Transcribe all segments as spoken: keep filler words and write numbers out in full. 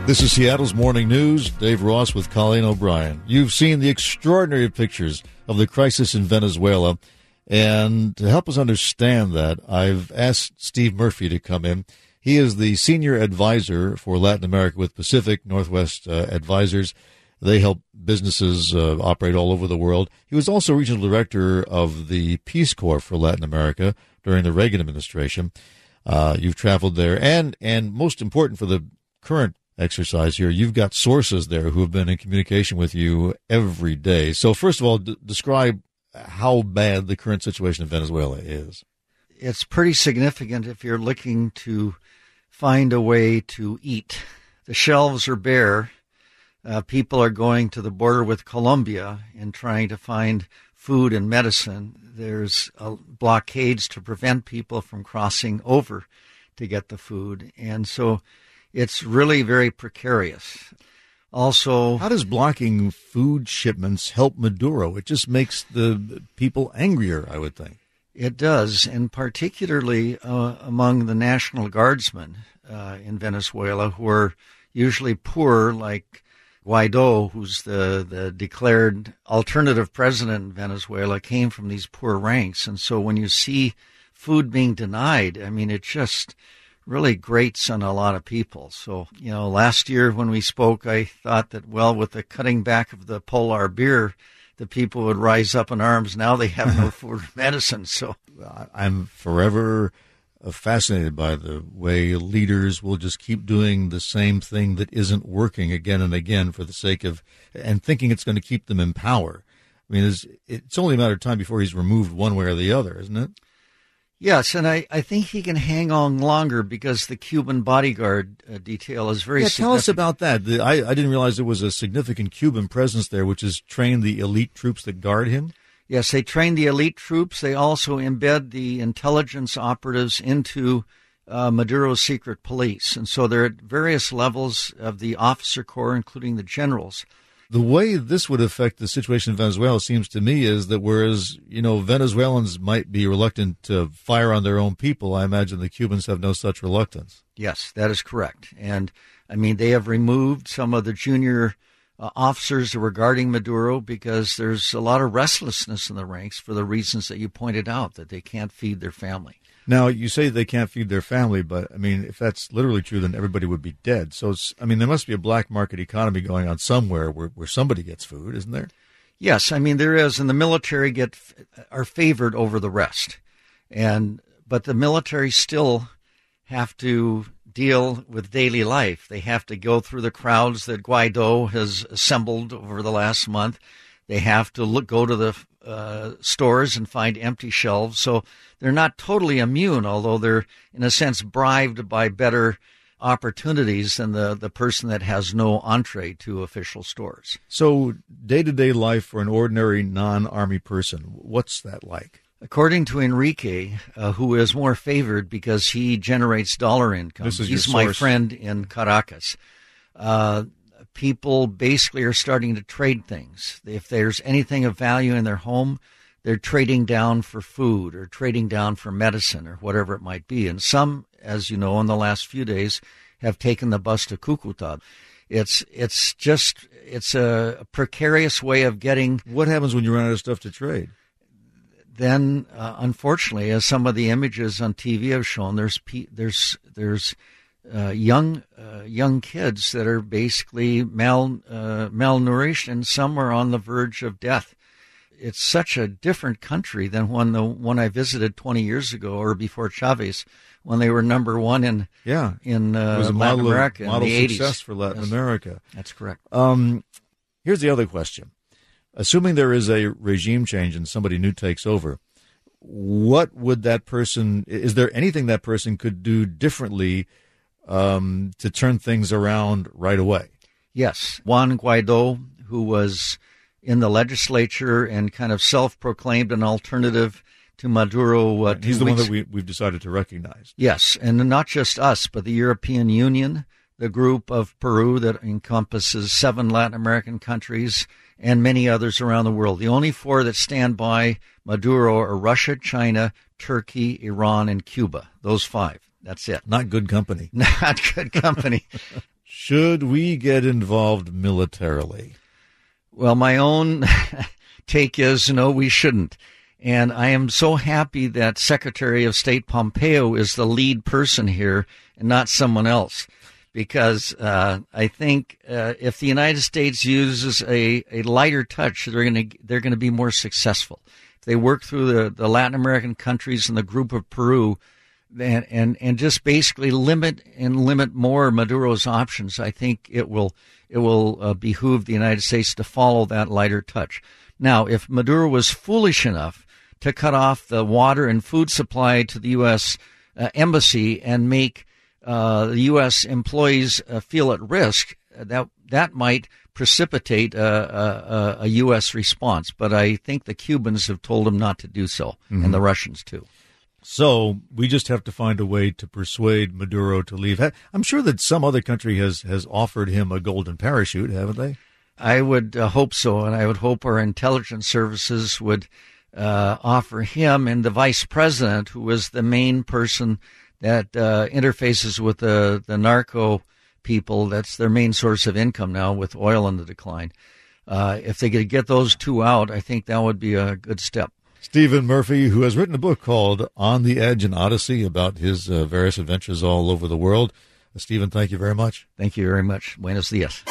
This is Seattle's Morning News. Dave Ross with Colleen O'Brien. You've seen the extraordinary pictures of the crisis in Venezuela. And to help us understand that, I've asked Steve Murphy to come in. He is the senior advisor for Latin America with Pacific Northwest uh, Advisors. They help businesses uh, operate all over the world. He was also regional director of the Peace Corps for Latin America during the Reagan administration. Uh, you've traveled there. And, and most important for the current exercise here, you've got sources there who have been in communication with you every day. So first of all, d- describe how bad the current situation in Venezuela is. It's pretty significant if you're looking to find a way to eat. The shelves are bare. Uh, people are going to the border with Colombia and trying to find food and medicine. There's uh, blockades to prevent people from crossing over to get the food. And so it's really very precarious. Also, how does blocking food shipments help Maduro? It just makes the people angrier, I would think. It does, and particularly uh, among the National Guardsmen uh, in Venezuela, who are usually poor, like Guaido, who's the, the declared alternative president in Venezuela, came from these poor ranks. And so when you see food being denied, I mean, it just really grates on a lot of people. So, you know, last year when we spoke, I thought that, well, with the cutting back of the Polar beer, the people would rise up in arms. Now they have no food or medicine. So I'm forever fascinated by the way leaders will just keep doing the same thing that isn't working again and again for the sake of, and thinking it's going to keep them in power. I mean, it's, it's only a matter of time before he's removed one way or the other, isn't it? Yes, and I, I think he can hang on longer because the Cuban bodyguard uh, detail is very yeah, significant. Tell us about that. The, I, I didn't realize there was a significant Cuban presence there, which has trained the elite troops that guard him. Yes, they train the elite troops. They also embed the intelligence operatives into uh, Maduro's secret police. And so they're at various levels of the officer corps, including the generals. The way this would affect the situation in Venezuela seems to me is that whereas, you know, Venezuelans might be reluctant to fire on their own people, I imagine the Cubans have no such reluctance. Yes, that is correct. And, I mean, they have removed some of the junior uh, officers that were guarding Maduro because there's a lot of restlessness in the ranks for the reasons that you pointed out, that they can't feed their family. Now, you say they can't feed their family, but, I mean, if that's literally true, then everybody would be dead. So, it's, I mean, there must be a black market economy going on somewhere where, where somebody gets food, isn't there? Yes, I mean, there is, and the military get are favored over the rest. And but the military still have to deal with daily life. They have to go through the crowds that Guaido has assembled over the last month. They have to look, go to the uh, stores and find empty shelves. So they're not totally immune, although they're, in a sense, bribed by better opportunities than the, the person that has no entree to official stores. So day-to-day life for an ordinary non-Army person, what's that like? According to Enrique, uh, who is more favored because he generates dollar income, this is he's your my source. friend in Caracas, uh, people basically are starting to trade things. If there's anything of value in their home, they're trading down for food or trading down for medicine or whatever it might be. And some, as you know, in the last few days have taken the bus to Cucuta. It's it's just, it's a precarious way of getting. What happens when you run out of stuff to trade? Then, uh, unfortunately, as some of the images on T V have shown, there's there's there's uh, young uh, young kids that are basically mal uh, malnourished, and some are on the verge of death. It's such a different country than when the one I visited twenty years ago, or before Chavez, when they were number one in yeah in uh, it was a Latin model America of, model in the success eighties. for Latin Yes. America. That's correct. Um, here's the other question. Assuming there is a regime change and somebody new takes over, what would that person, is there anything that person could do differently um, to turn things around right away? Yes. Juan Guaido, who was in the legislature and kind of self-proclaimed an alternative to Maduro. Uh, He's the weeks. one that we, we've decided to recognize. Yes, and not just us, but the European Union, the group of Peru that encompasses seven Latin American countries, and many others around the world. The only four that stand by Maduro are Russia, China, Turkey, Iran, and Cuba. Those five. That's it. Not good company. Not good company. Should we get involved militarily? Well, my own take is no, we shouldn't. And I am so happy that Secretary of State Pompeo is the lead person here and not someone else. Because uh, I think uh, if the United States uses a, a lighter touch, they're going to they're going to be more successful. If they work through the, the Latin American countries and the group of Peru, and, and and just basically limit and limit more Maduro's options, I think it will it will uh, behoove the United States to follow that lighter touch. Now, if Maduro was foolish enough to cut off the water and food supply to the U S uh, embassy and make uh, the U S employees uh, feel at risk, that that might precipitate a, a, a U S response. But I think the Cubans have told him not to do so, mm-hmm. and the Russians too. So we just have to find a way to persuade Maduro to leave. I'm sure that some other country has, has offered him a golden parachute, haven't they? I would uh, hope so, and I would hope our intelligence services would uh, offer him and the vice president, who is the main person that uh, interfaces with the, the narco people. That's their main source of income now with oil in the decline. Uh, if they could get those two out, I think that would be a good step. Stephen Murphy, who has written a book called On the Edge and Odyssey about his uh, various adventures all over the world. Uh, Stephen, thank you very much. Thank you very much. Buenos dias.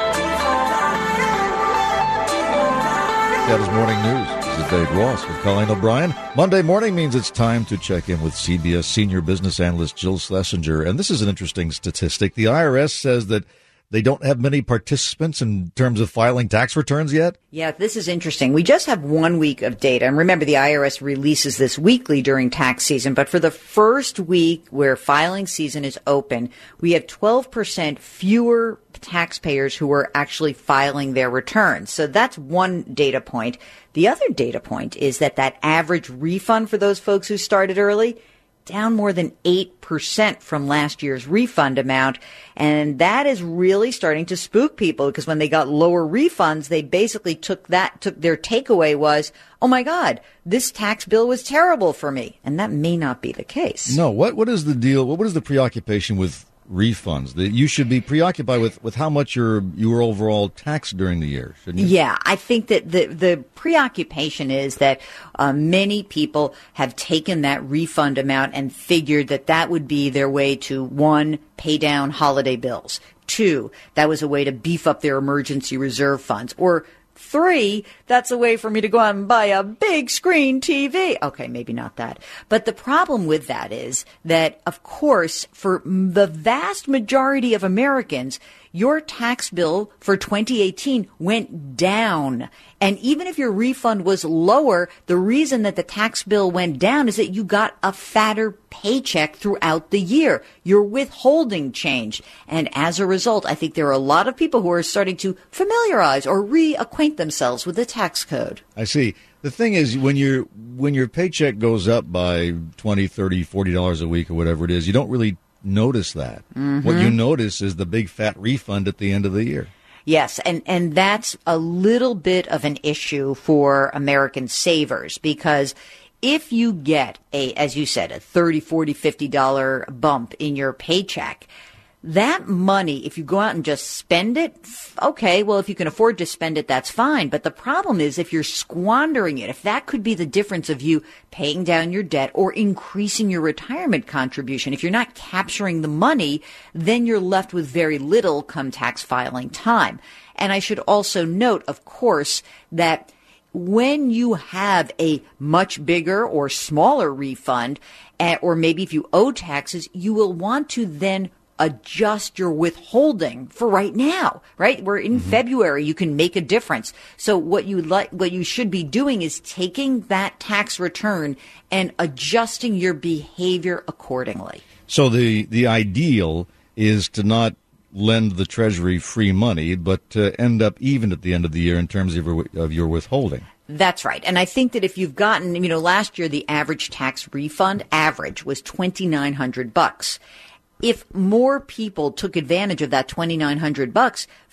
Seattle's Morning News. This is Dave Ross with Colleen O'Brien. Monday morning means it's time to check in with C B S senior business analyst Jill Schlesinger. And this is an interesting statistic. The I R S says that they don't have many participants in terms of filing tax returns yet? Yeah, this is interesting. We just have one week of data. And remember, the I R S releases this weekly during tax season. But for the first week where filing season is open, we have twelve percent fewer taxpayers who are actually filing their returns. So that's one data point. The other data point is that that average refund for those folks who started early, down more than eight percent from last year's refund amount. And that is really starting to spook people, because when they got lower refunds, they basically took that, took their takeaway was, oh my God, this tax bill was terrible for me. And that may not be the case. No, what what is the deal? What is the preoccupation with refunds? That you should be preoccupied with, with how much your you were overall taxed during the year, shouldn't you? Yeah, I think that the the preoccupation is that uh, many people have taken that refund amount and figured that that would be their way to, one, pay down holiday bills, two, that was a way to beef up their emergency reserve funds, or three, that's a way for me to go out and buy a big screen T V. Okay, maybe not that. But the problem with that is that, of course, for the vast majority of Americans, your tax bill for twenty eighteen went down. And even if your refund was lower, the reason that the tax bill went down is that you got a fatter paycheck throughout the year. Your withholding changed. And as a result, I think there are a lot of people who are starting to familiarize or reacquaint themselves with the tax code. I see. The thing is, when your when your paycheck goes up by twenty, thirty, forty dollars a week or whatever it is, you don't really notice that. Mm-hmm. What you notice is the big fat refund at the end of the year. Yes, and, and that's a little bit of an issue for American savers, because if you get a, as you said, a thirty, forty, fifty dollars bump in your paycheck, that money, if you go out and just spend it, okay, well, if you can afford to spend it, that's fine. But the problem is if you're squandering it, if that could be the difference of you paying down your debt or increasing your retirement contribution, if you're not capturing the money, then you're left with very little come tax filing time. And I should also note, of course, that when you have a much bigger or smaller refund, or maybe if you owe taxes, you will want to then adjust your withholding for right now, right? We're in mm-hmm. February. You can make a difference. So what you like, what you should be doing is taking that tax return and adjusting your behavior accordingly. So the, the ideal is to not lend the Treasury free money, but to end up even at the end of the year in terms of your, of your withholding. That's right. And I think that if you've gotten, you know, last year the average tax refund average was twenty-nine hundred bucks. If more people took advantage of that twenty-nine hundred bucks,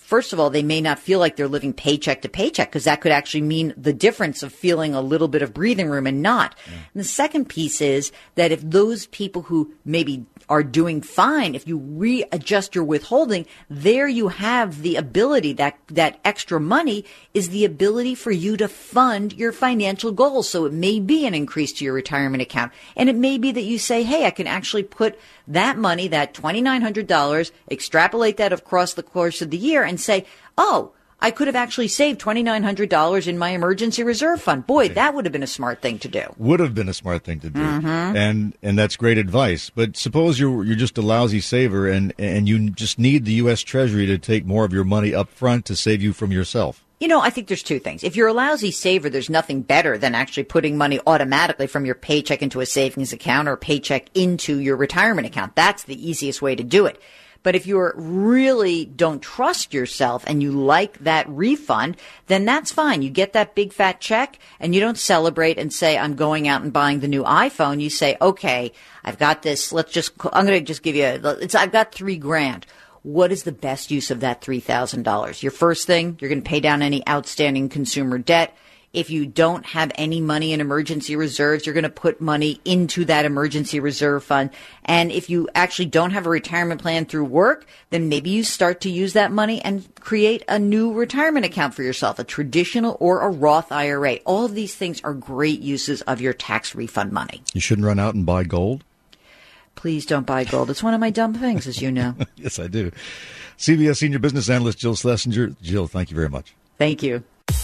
first of all, they may not feel like they're living paycheck to paycheck, because that could actually mean the difference of feeling a little bit of breathing room and not. Yeah. And the second piece is that if those people who maybe are doing fine, if you readjust your withholding, there you have the ability, that that extra money is the ability for you to fund your financial goals. So it may be an increase to your retirement account. And it may be that you say, hey, I can actually put that money, that twenty-nine hundred dollars, extrapolate that across the course of the year and say, oh, I could have actually saved twenty-nine hundred dollars in my emergency reserve fund. Boy, that would have been a smart thing to do. Would have been a smart thing to do. Mm-hmm. And and that's great advice. But suppose you're you're just a lousy saver and, and you just need the U S Treasury to take more of your money up front to save you from yourself. You know, I think there's two things. If you're a lousy saver, there's nothing better than actually putting money automatically from your paycheck into a savings account or paycheck into your retirement account. That's the easiest way to do it. But if you really don't trust yourself and you like that refund, then that's fine. You get that big fat check and you don't celebrate and say, I'm going out and buying the new iPhone. You say, okay, I've got this. Let's just, I'm going to just give you, a, it's, I've got three grand. What is the best use of that three thousand dollars? Your first thing, you're going to pay down any outstanding consumer debt. If you don't have any money in emergency reserves, you're going to put money into that emergency reserve fund. And if you actually don't have a retirement plan through work, then maybe you start to use that money and create a new retirement account for yourself, a traditional or a Roth I R A. All of these things are great uses of your tax refund money. You shouldn't run out and buy gold? Please don't buy gold. It's one of my dumb things, as you know. Yes, I do. C B S Senior Business Analyst Jill Schlesinger. Jill, thank you very much. Thank you.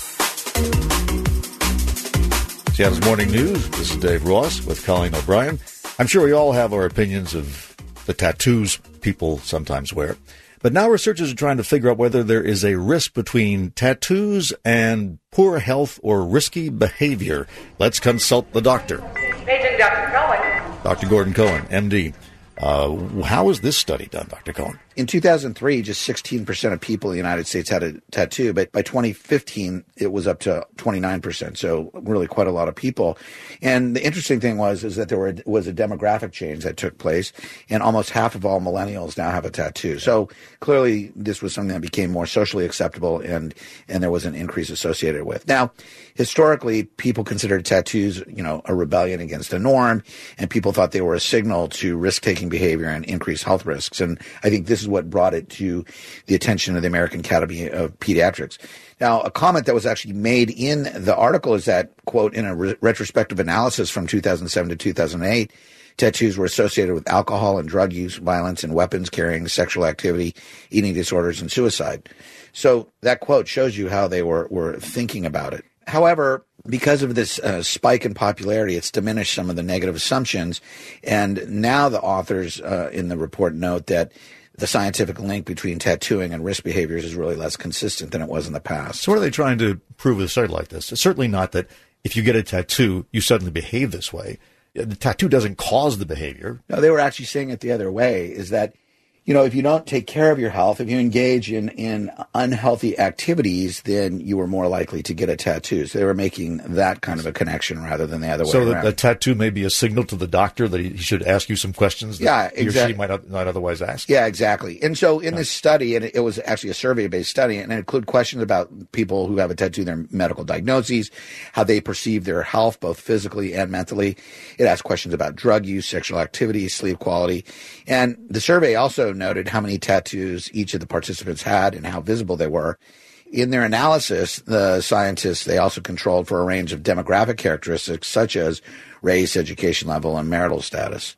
Seattle's Morning News. This is Dave Ross with Colleen O'Brien. I'm sure we all have our opinions of the tattoos people sometimes wear. But now researchers are trying to figure out whether there is a risk between tattoos and poor health or risky behavior. Let's consult the doctor. Paging Doctor Cohen. Doctor Gordon Cohen, M D. Uh, how was this study done, Doctor Cohen? In two thousand three, just sixteen percent of people in the United States had a tattoo, but by twenty fifteen, it was up to twenty-nine percent. So really quite a lot of people. And the interesting thing was, is that there were, was a demographic change that took place, and almost half of all millennials now have a tattoo. So clearly this was something that became more socially acceptable, and, and there was an increase associated with. Now, historically, people considered tattoos, you know, a rebellion against a norm, and people thought they were a signal to risk-taking behavior and increased health risks. And I think this is what brought it to the attention of the American Academy of Pediatrics. Now, a comment that was actually made in the article is that, quote, in a re- retrospective analysis from two thousand seven to two thousand eight, tattoos were associated with alcohol and drug use, violence and weapons carrying, sexual activity, eating disorders, and suicide. So that quote shows you how they were, were thinking about it. However, because of this uh, spike in popularity, it's diminished some of the negative assumptions. And now the authors uh, in the report note that the scientific link between tattooing and risk behaviors is really less consistent than it was in the past. So what are they trying to prove with a study like this? It's certainly not that if you get a tattoo, you suddenly behave this way. The tattoo doesn't cause the behavior. No, they were actually saying it the other way, is that, you know, if you don't take care of your health, if you engage in, in unhealthy activities, then you were more likely to get a tattoo. So they were making that kind of a connection rather than the other so way around. around. So the tattoo may be a signal to the doctor that he, he should ask you some questions that yeah, he exactly. or she might not, not otherwise ask. Yeah, exactly. And so in this study, and it was actually a survey-based study, and it included questions about people who have a tattoo, their medical diagnoses, how they perceive their health, both physically and mentally. It asked questions about drug use, sexual activity, sleep quality. And the survey also noted how many tattoos each of the participants had and how visible they were. In their analysis, the scientists, they also controlled for a range of demographic characteristics such as race, education level, and marital status.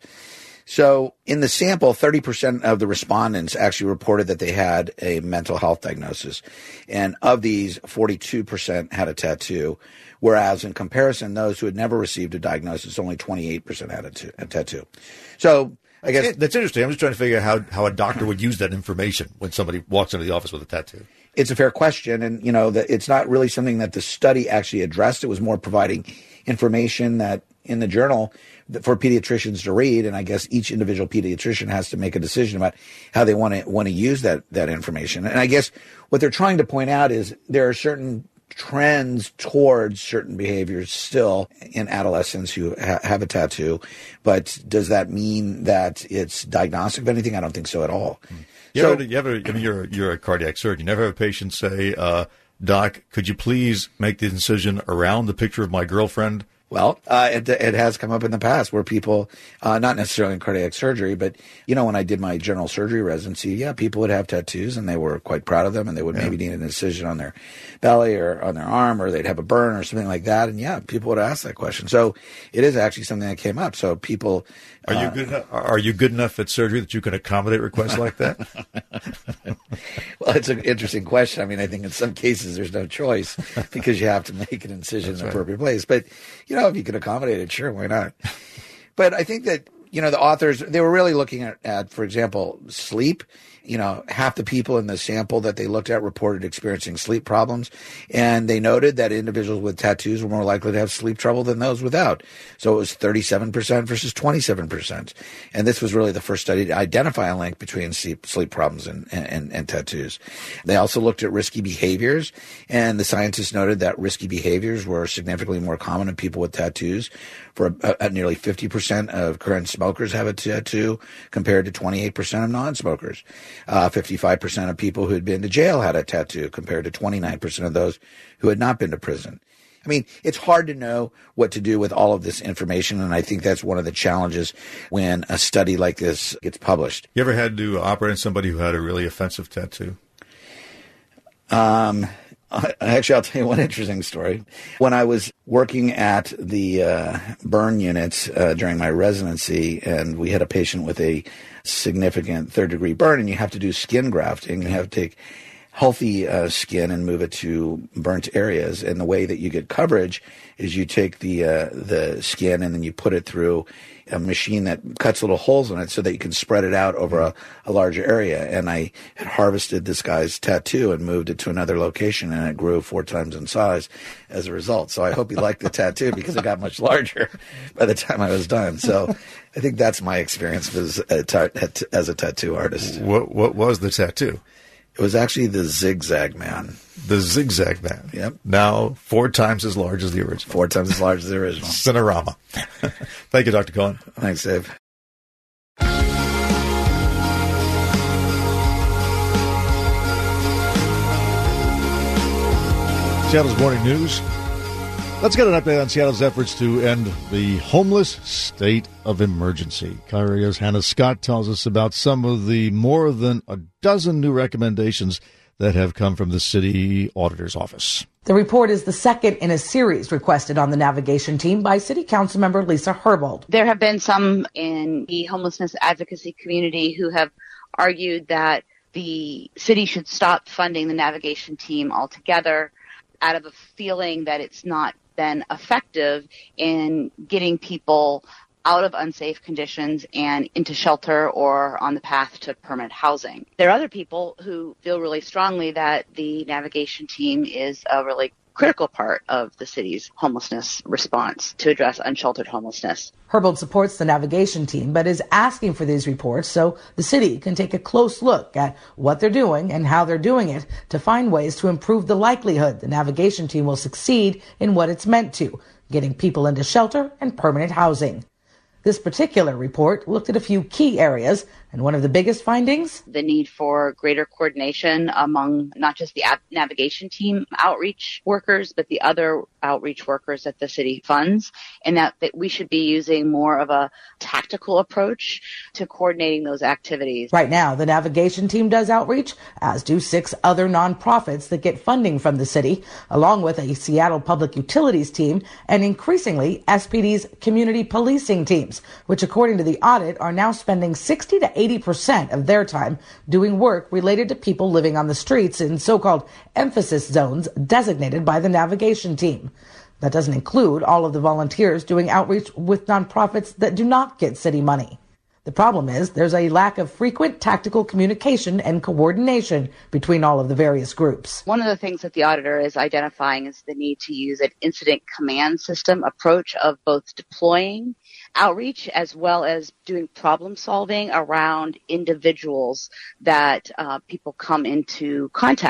So in the sample, thirty percent of the respondents actually reported that they had a mental health diagnosis. And of these, forty-two percent had a tattoo, whereas in comparison, those who had never received a diagnosis, only twenty-eight percent had a, t- a tattoo. So I guess that's interesting. I'm just trying to figure out how, how a doctor would use that information when somebody walks into the office with a tattoo. It's a fair question, and you know that it's not really something that the study actually addressed. It was more providing information that in the journal for pediatricians to read, and I guess each individual pediatrician has to make a decision about how they want to want to use that that information. And I guess what they're trying to point out is there are certain trends towards certain behaviors still in adolescents who ha- have a tattoo. But does that mean that it's diagnostic of anything? I don't think so at all. You So- ever, you ever, I mean, you're, you're a cardiac surgeon. You never have a patient say, uh, Doc, could you please make the incision around the picture of my girlfriend? Well, uh, it, it has come up in the past where people, uh, not necessarily in cardiac surgery, but, you know, when I did my general surgery residency, yeah, people would have tattoos and they were quite proud of them, and they would Yeah. maybe need an incision on their belly or on their arm, or they'd have a burn or something like that. And yeah, people would ask that question. So it is actually something that came up. So people. Are you uh, good enough, are you good enough at surgery that you can accommodate requests like that? Well, it's an interesting question. I mean, I think in some cases there's no choice because you have to make an incision in the appropriate place. But, you know, if you can accommodate it, sure, why not? But I think that, you know, the authors, they were really looking at, at, for example, sleep. You know, half the people in the sample that they looked at reported experiencing sleep problems. And they noted that individuals with tattoos were more likely to have sleep trouble than those without. So it was thirty-seven percent versus twenty-seven percent. And this was really the first study to identify a link between sleep, sleep problems and, and, and tattoos. They also looked at risky behaviors. And the scientists noted that risky behaviors were significantly more common in people with tattoos. For uh, uh, nearly fifty percent of current smokers have a tattoo compared to twenty-eight percent of non-smokers. Uh, fifty-five percent of people who had been to jail had a tattoo compared to twenty-nine percent of those who had not been to prison. I mean, it's hard to know what to do with all of this information, and I think that's one of the challenges when a study like this gets published. You ever had to operate on somebody who had a really offensive tattoo? Um, I, actually, I'll tell you one interesting story. When I was working at the uh, burn units uh, during my residency, and we had a patient with a significant third-degree burn, and you have to do skin grafting. You have to take healthy uh, skin and move it to burnt areas. And the way that you get coverage is you take the uh, the skin and then you put it through a machine that cuts little holes in it so that you can spread it out over a, a larger area. And I had harvested this guy's tattoo and moved it to another location, and it grew four times in size as a result. So I hope he liked the tattoo because it got much larger by the time I was done. So I think that's my experience as a, ta- as a tattoo artist. What, what was the tattoo? It was actually the Zigzag Man. The Zigzag Man. Yep. Now four times as large as the original. Four times as large as the original. Cinerama. Thank you, Doctor Cohen. Thanks, Dave. Seattle's Morning News. Let's get an update on Seattle's efforts to end the homeless state of emergency. KIRO's Hannah Scott tells us about some of the more than a dozen new recommendations that have come from the city auditor's office. The report is the second in a series requested on the navigation team by City Council member Lisa Herbold. There have been some in the homelessness advocacy community who have argued that the city should stop funding the navigation team altogether out of a feeling that it's not been effective in getting people out of unsafe conditions and into shelter or on the path to permanent housing. There are other people who feel really strongly that the navigation team is a really critical part of the city's homelessness response to address unsheltered homelessness. Herbold supports the navigation team, but is asking for these reports so the city can take a close look at what they're doing and how they're doing it to find ways to improve the likelihood the navigation team will succeed in what it's meant to, getting people into shelter and permanent housing. This particular report looked at a few key areas, and one of the biggest findings? The need for greater coordination among not just the navigation team outreach workers, but the other outreach workers that the city funds, and that, that we should be using more of a tactical approach to coordinating those activities. Right now, the navigation team does outreach, as do six other nonprofits that get funding from the city, along with a Seattle Public Utilities team, and increasingly S P D's community policing teams, which according to the audit are now spending sixty to eighty percent of their time doing work related to people living on the streets in so-called emphasis zones designated by the navigation team. That doesn't include all of the volunteers doing outreach with nonprofits that do not get city money. The problem is there's a lack of frequent tactical communication and coordination between all of the various groups. One of the things that the auditor is identifying is the need to use an incident command system approach of both deploying outreach as well as doing problem solving around individuals that uh, people come into contact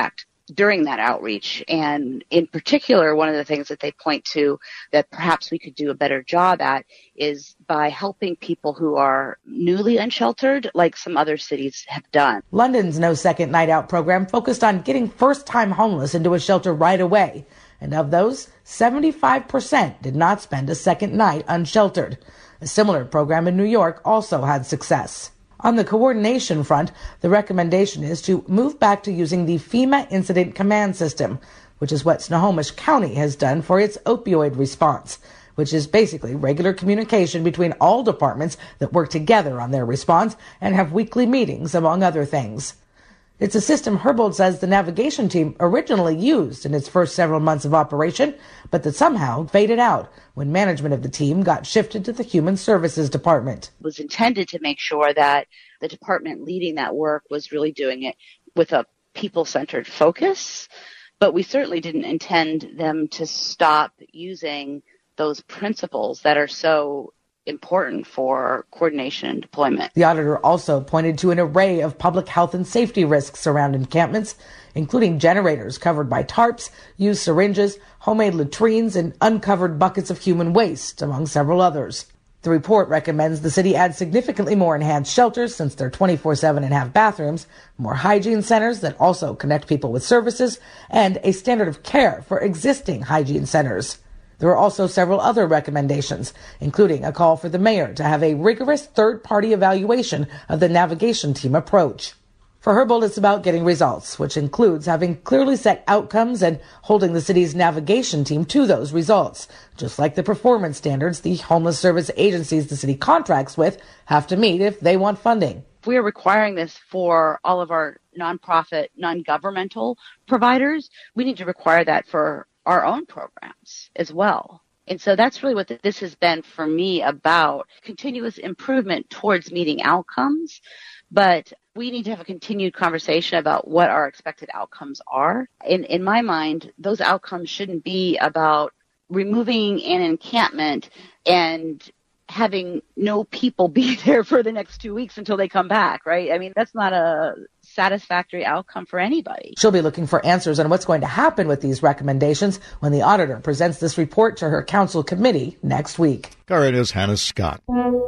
during that outreach. And in particular, one of the things that they point to that perhaps we could do a better job at is by helping people who are newly unsheltered, like some other cities have done. London's No Second Night Out program focused on getting first-time homeless into a shelter right away. And of those, seventy-five percent did not spend a second night unsheltered. A similar program in New York also had success. On the coordination front, the recommendation is to move back to using the FEMA Incident Command System, which is what Snohomish County has done for its opioid response, which is basically regular communication between all departments that work together on their response and have weekly meetings, among other things. It's a system Herbold says the navigation team originally used in its first several months of operation, but that somehow faded out when management of the team got shifted to the Human Services Department. It was intended to make sure that the department leading that work was really doing it with a people-centered focus, but we certainly didn't intend them to stop using those principles that are so important for coordination and deployment. The auditor also pointed to an array of public health and safety risks around encampments, including generators covered by tarps, used syringes, homemade latrines, and uncovered buckets of human waste, among several others. The report recommends the city add significantly more enhanced shelters, since they're twenty-four seven and have bathrooms, more hygiene centers that also connect people with services, and a standard of care for existing hygiene centers. There are also several other recommendations, including a call for the mayor to have a rigorous third-party evaluation of the navigation team approach. For Herbold, it's about getting results, which includes having clearly set outcomes and holding the city's navigation team to those results, just like the performance standards the homeless service agencies the city contracts with have to meet if they want funding. If we are requiring this for all of our nonprofit, non-governmental providers, we need to require that for our own programs as well. And so that's really what this has been for me about continuous improvement towards meeting outcomes. But we need to have a continued conversation about what our expected outcomes are. In, in my mind, those outcomes shouldn't be about removing an encampment and having no people be there for the next two weeks until they come back, right? I mean, that's not a satisfactory outcome for anybody. She'll be looking for answers on what's going to happen with these recommendations when the auditor presents this report to her council committee next week. All right, is Hannah Scott.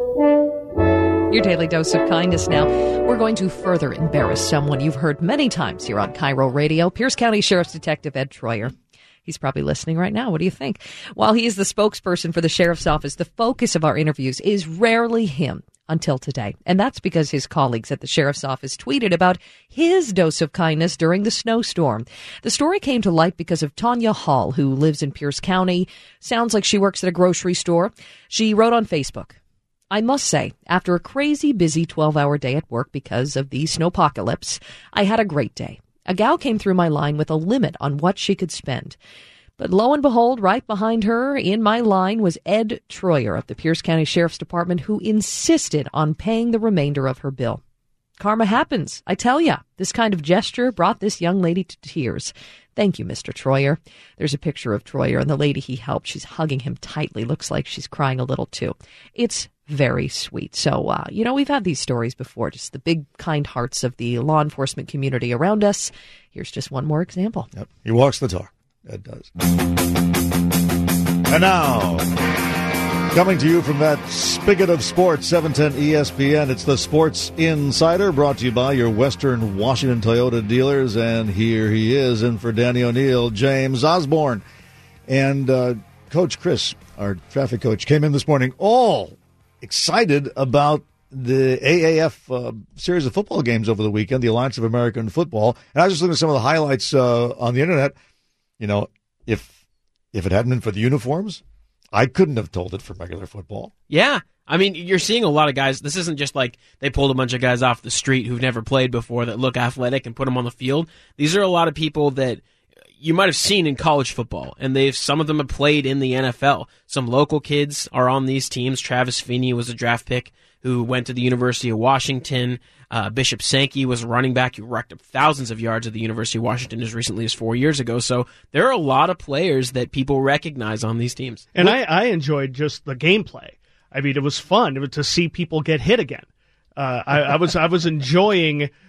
Your daily dose of kindness now. We're going to further embarrass someone you've heard many times here on Cairo Radio, Pierce County Sheriff's Detective Ed Troyer. He's probably listening right now. What do you think? While he is the spokesperson for the sheriff's office, the focus of our interviews is rarely him until today. And that's because his colleagues at the sheriff's office tweeted about his dose of kindness during the snowstorm. The story came to light because of Tanya Hall, who lives in Pierce County. Sounds like she works at a grocery store. She wrote on Facebook, I must say, after a crazy busy twelve-hour day at work because of the snowpocalypse, I had a great day. A gal came through my line with a limit on what she could spend. But lo and behold, right behind her in my line was Ed Troyer of the Pierce County Sheriff's Department, who insisted on paying the remainder of her bill. Karma happens. I tell ya, this kind of gesture brought this young lady to tears. Thank you, Mister Troyer. There's a picture of Troyer and the lady he helped. She's hugging him tightly. Looks like she's crying a little too. It's very sweet. So, uh, you know, we've had these stories before, just the big, kind hearts of the law enforcement community around us. Here's just one more example. Yep. He walks the talk. Ed does. And now, coming to you from that spigot of sports, seven ten E S P N, it's the Sports Insider, brought to you by your Western Washington Toyota dealers. And here he is, in for Danny O'Neill, James Osborne. And uh, Coach Chris, our traffic coach, came in this morning all excited about the A A F uh, series of football games over the weekend, the Alliance of American Football. And I was just looking at some of the highlights uh, on the internet. You know, if if it hadn't been for the uniforms, I couldn't have told it from regular football. Yeah. I mean, you're seeing a lot of guys. This isn't just like they pulled a bunch of guys off the street who've never played before that look athletic and put them on the field. These are a lot of people that you might have seen in college football, and they've some of them have played in the N F L. Some local kids are on these teams. Travis Feeney was a draft pick who went to the University of Washington. Uh, Bishop Sankey was a running back who racked up thousands of yards at the University of Washington as recently as four years ago. So there are a lot of players that people recognize on these teams. And well, I, I enjoyed just the gameplay. I mean, it was fun to see people get hit again. Uh, I, I was I was enjoying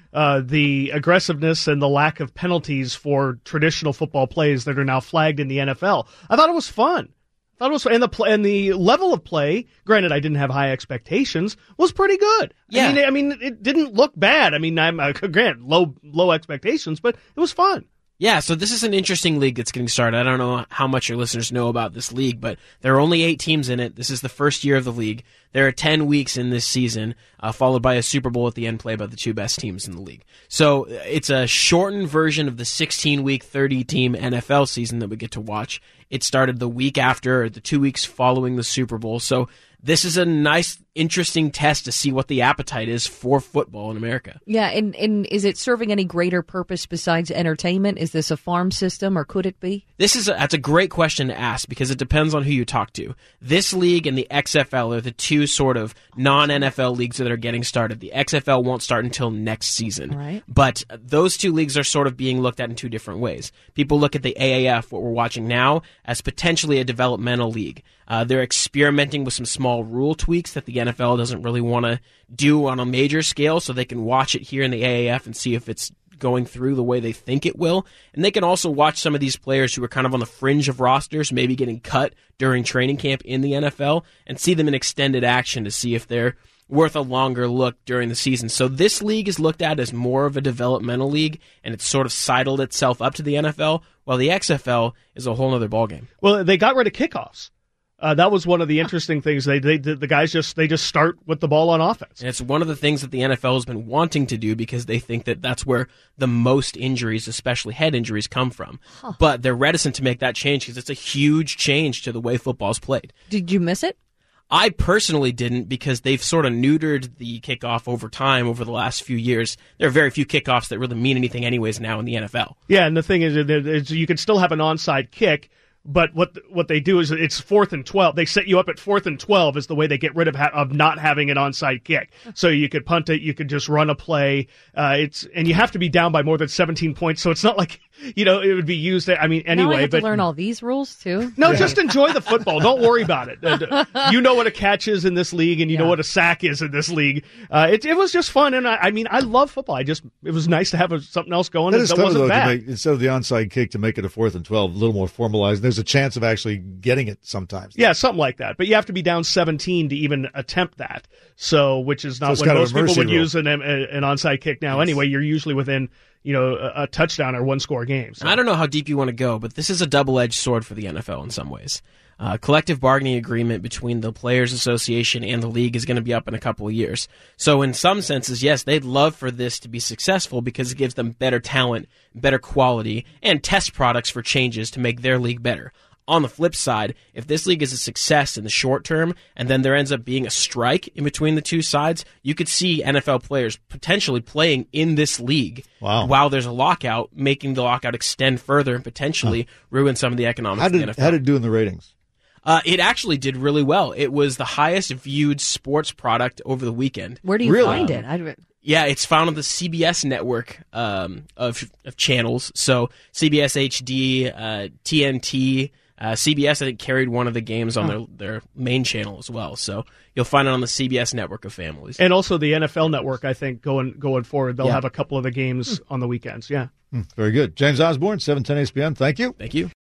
uh, the aggressiveness and the lack of penalties for traditional football plays that are now flagged in the N F L. I thought it was fun. I thought it was fun. And the play, and the level of play, granted, I didn't have high expectations, was pretty good. Yeah. I mean, I mean, it didn't look bad. I mean, I'm uh, granted low low expectations, but it was fun. Yeah, so this is an interesting league that's getting started. I don't know how much your listeners know about this league, but there are only eight teams in it. This is the first year of the league. There are ten weeks in this season, uh, followed by a Super Bowl at the end played by the two best teams in the league. So it's a shortened version of the sixteen-week, thirty-team N F L season that we get to watch. It started the week after, or the two weeks following the Super Bowl. So this is a nice, interesting test to see what the appetite is for football in America. Yeah, and, and is it serving any greater purpose besides entertainment? Is this a farm system, or could it be? This is a, that's a great question to ask because it depends on who you talk to. This league and the X F L are the two sort of non-N F L leagues that are getting started. The X F L won't start until next season. Right. But those two leagues are sort of being looked at in two different ways. People look at the A A F, what we're watching now, as potentially a developmental league. Uh, they're experimenting with some small rule tweaks that the N F L doesn't really want to do on a major scale, so they can watch it here in the A A F and see if it's going through the way they think it will. And they can also watch some of these players who are kind of on the fringe of rosters, maybe getting cut during training camp in the N F L, and see them in extended action to see if they're worth a longer look during the season. So this league is looked at as more of a developmental league, and it's sort of sidled itself up to the N F L, while the X F L is a whole other ballgame. Well, they got rid of kickoffs. Uh, that was one of the interesting things. They, they, the guys just they just start with the ball on offense. And it's one of the things that the N F L has been wanting to do because they think that that's where the most injuries, especially head injuries, come from. Huh. But they're reticent to make that change because it's a huge change to the way football's played. Did you miss it? I personally didn't because they've sort of neutered the kickoff over time over the last few years. There are very few kickoffs that really mean anything anyways now in the N F L. Yeah, and the thing is, is you can still have an onside kick. But what what they do is it's fourth and twelve. They set you up at fourth and twelve is the way they get rid of ha- of not having an onside kick. So you could punt it, you could just run a play. Uh, it's and you have to be down by more than seventeen points. So it's not like you know it would be used. I mean, anyway. Now I have but, to learn all these rules too. No, yeah. Just enjoy the football. Don't worry about it. Uh, you know what a catch is in this league, and you yeah. know what a sack is in this league. Uh, it it was just fun, and I, I mean I love football. I just it was nice to have a, something else going. That, is that tough, wasn't though, bad. to make, instead of the onside kick, to make it a fourth and twelve, a little more formalized. There's a chance of actually getting it sometimes. Yeah, something like that. But you have to be down seventeen to even attempt that. So, which is not so when most people would rule. use an, an onside kick now. Yes. Anyway, you're usually within, you know, a, a touchdown or one score game. So. I don't know how deep you want to go, but this is a double-edged sword for the N F L in some ways. Uh, collective bargaining agreement between the Players Association and the league is going to be up in a couple of years. So in some senses, yes, they'd love for this to be successful because it gives them better talent, better quality, and test products for changes to make their league better. On the flip side, if this league is a success in the short term and then there ends up being a strike in between the two sides, you could see N F L players potentially playing in this league wow. while there's a lockout, making the lockout extend further and potentially huh. ruin some of the economics how did, of the N F L. How did it do in the ratings? Uh, it actually did really well. It was the highest viewed sports product over the weekend. Where do you really? find it? I... Yeah, it's found on the C B S network um, of, of channels. So C B S H D, uh, T N T... Uh, C B S, I think, carried one of the games on their, their main channel as well. So you'll find it on the C B S network of families. And also the N F L network, I think, going going forward, they'll yeah. have a couple of the games mm. on the weekends. Yeah. Mm, very good. James Osborne, seven ten E S P N. Thank you. Thank you.